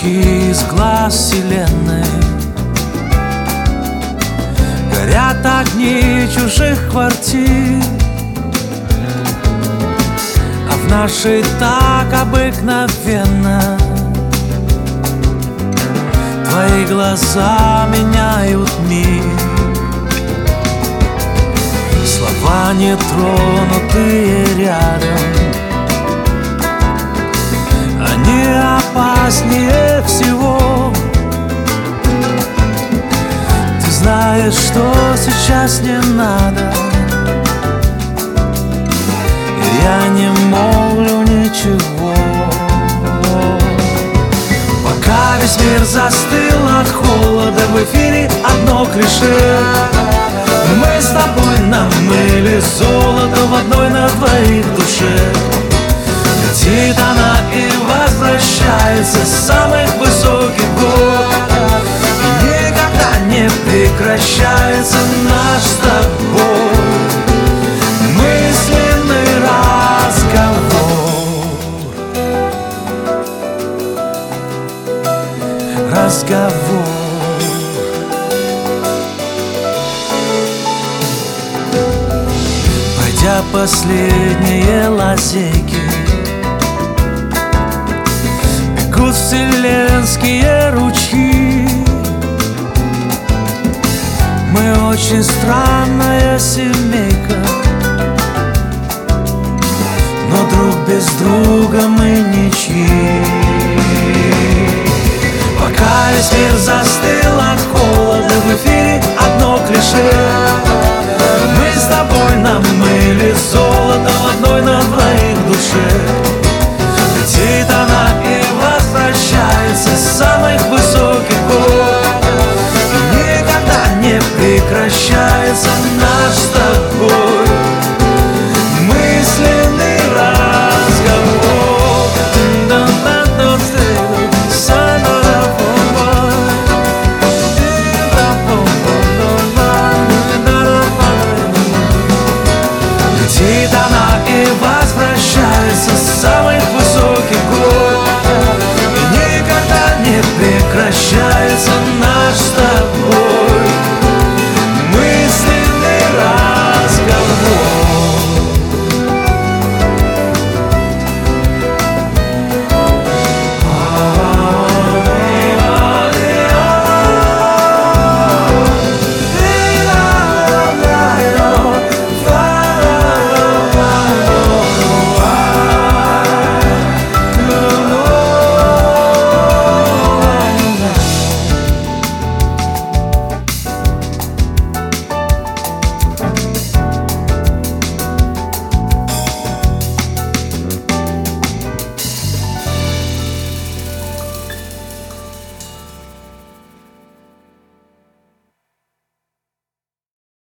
лучи из глаз вселенной, горят огни чужих квартир, а в нашей так обыкновенно. Твои глаза меняют мир. Слова нетронутые рядом, они опаснее всего. Ты знаешь, что сейчас не надо, и я не молвлю ничего. Пока весь мир застыл от холода, в эфире одно клише: мы с тобой намыли золото в одной на двоих душе. Летит она и возвращается с самых высоких гор, и никогда не прекращается наш с тобой мысленный разговор. Пройдя последние лазейки, бегут вселенские ручьи. Мы очень странная семейка, но друг без друга мы ничьи. Пока весь мир застыл от холода, в эфире одно клише: мы с тобой намыли золото в одной на двоих душе. Летит она и возвращается с самых высоких гор, и никогда не прекращается